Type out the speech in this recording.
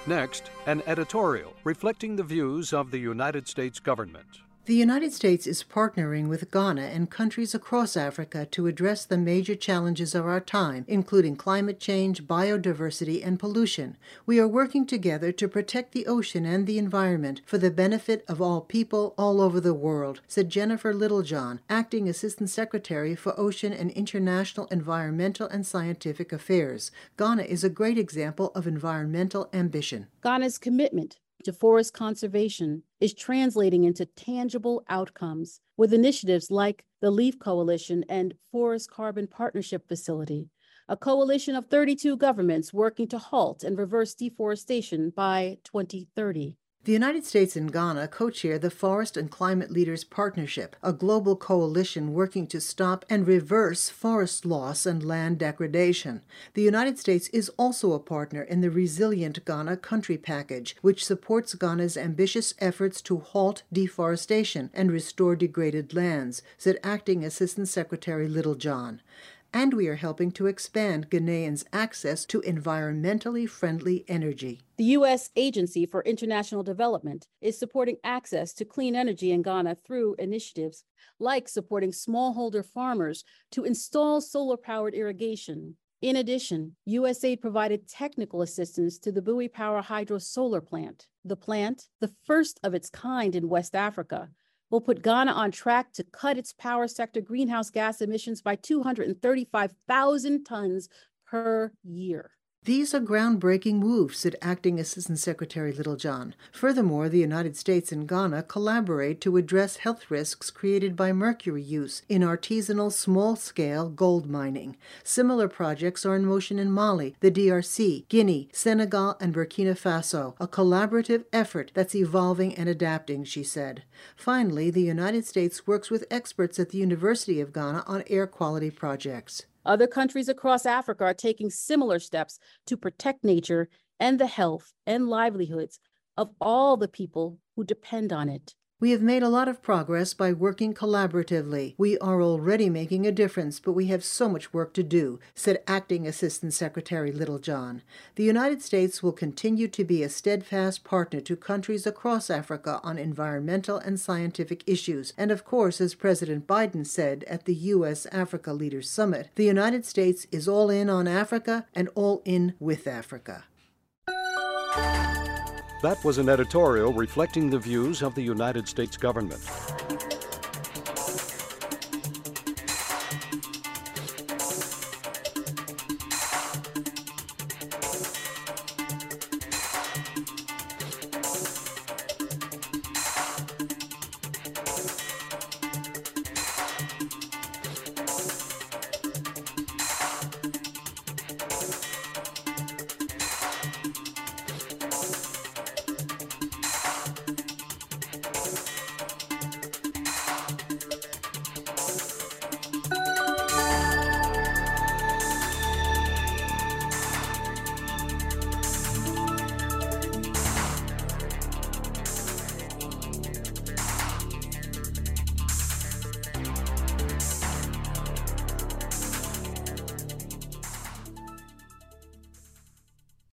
Next, an editorial reflecting the views of the United States government. The United States is partnering with Ghana and countries across Africa to address the major challenges of our time, including climate change, biodiversity, and pollution. We are working together to protect the ocean and the environment for the benefit of all people all over the world, said Jennifer Littlejohn, Acting Assistant Secretary for Ocean and International Environmental and Scientific Affairs. Ghana is a great example of environmental ambition. Ghana's commitment to forest conservation is translating into tangible outcomes with initiatives like the LEAF Coalition and Forest Carbon Partnership Facility, a coalition of 32 governments working to halt and reverse deforestation by 2030. The United States and Ghana co-chair the Forest and Climate Leaders Partnership, a global coalition working to stop and reverse forest loss and land degradation. The United States is also a partner in the Resilient Ghana Country Package, which supports Ghana's ambitious efforts to halt deforestation and restore degraded lands, said Acting Assistant Secretary Littlejohn. And we are helping to expand Ghanaians' access to environmentally friendly energy. The U.S. Agency for International Development is supporting access to clean energy in Ghana through initiatives like supporting smallholder farmers to install solar-powered irrigation. In addition, USAID provided technical assistance to the Bui Power Hydro Solar Plant. The plant, the first of its kind in West Africa, will put Ghana on track to cut its power sector greenhouse gas emissions by 235,000 tons per year. These are groundbreaking moves, said Acting Assistant Secretary Littlejohn. Furthermore, the United States and Ghana collaborate to address health risks created by mercury use in artisanal small-scale gold mining. Similar projects are in motion in Mali, the DRC, Guinea, Senegal, and Burkina Faso, a collaborative effort that's evolving and adapting, she said. Finally, the United States works with experts at the University of Ghana on air quality projects. Other countries across Africa are taking similar steps to protect nature and the health and livelihoods of all the people who depend on it. We have made a lot of progress by working collaboratively. We are already making a difference, but we have so much work to do, said Acting Assistant Secretary Littlejohn. The United States will continue to be a steadfast partner to countries across Africa on environmental and scientific issues. And of course, as President Biden said at the U.S.-Africa Leaders Summit, the United States is all in on Africa and all in with Africa. That was an editorial reflecting the views of the United States government.